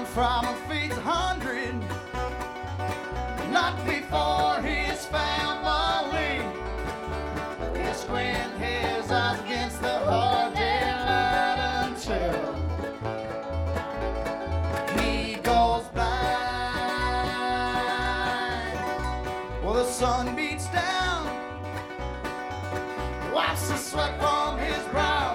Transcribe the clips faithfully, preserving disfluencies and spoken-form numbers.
One from a feeds a hundred, not before his family. He squint his eyes against the hard daylight until he goes blind. Well, the sun beats down, wipes the sweat from his brow.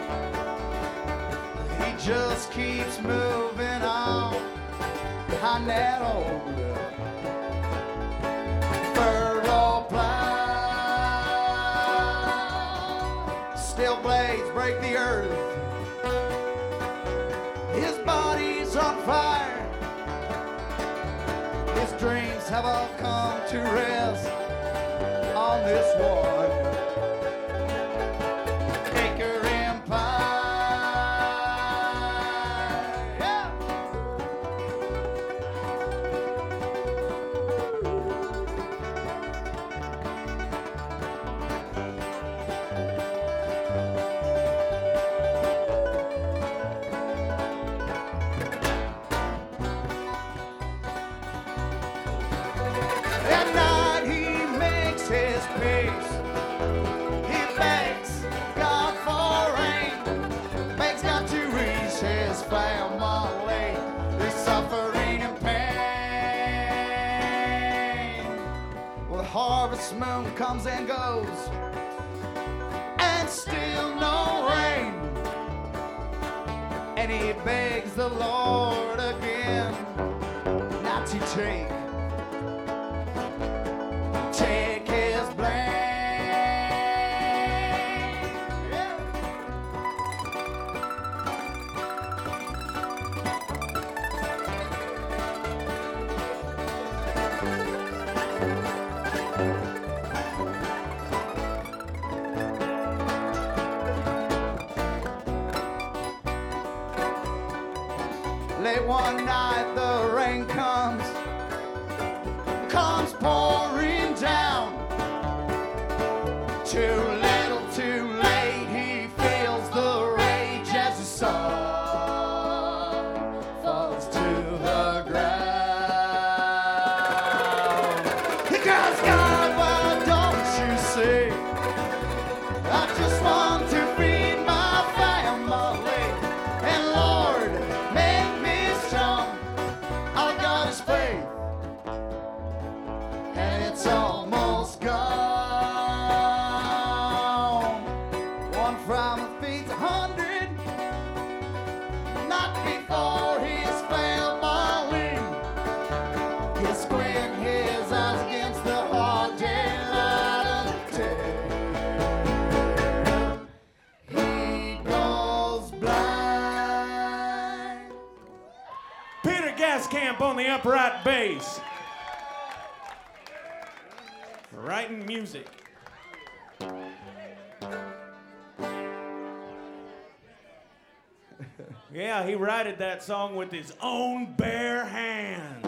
He just keeps moving on behind that old furrow plow. Steel blades break the earth, his body's on fire. His dreams have all come to rest on this one acre empire. Yeah. At night he makes his peace. He begs God for rain, begs God to reach his family. They're suffering and pain. Well, the harvest moon comes and goes, and still no rain. And he begs the Lord again not to take take his blame. Yeah. Late one night the rain comes, comes pouring down. Too little, too late, he feels the rage as the sun falls to the ground. He cries, God, why don't you see? I just want to feed my family, and Lord, make me strong. All I got is faith, and it's almost gone. One from a feeds a hundred, not before his family. He squint his eyes against the hard daylight until he goes blind. Peter Gascamp on the upright bass. Writing music. Yeah, he wrote that song with his own bare hands.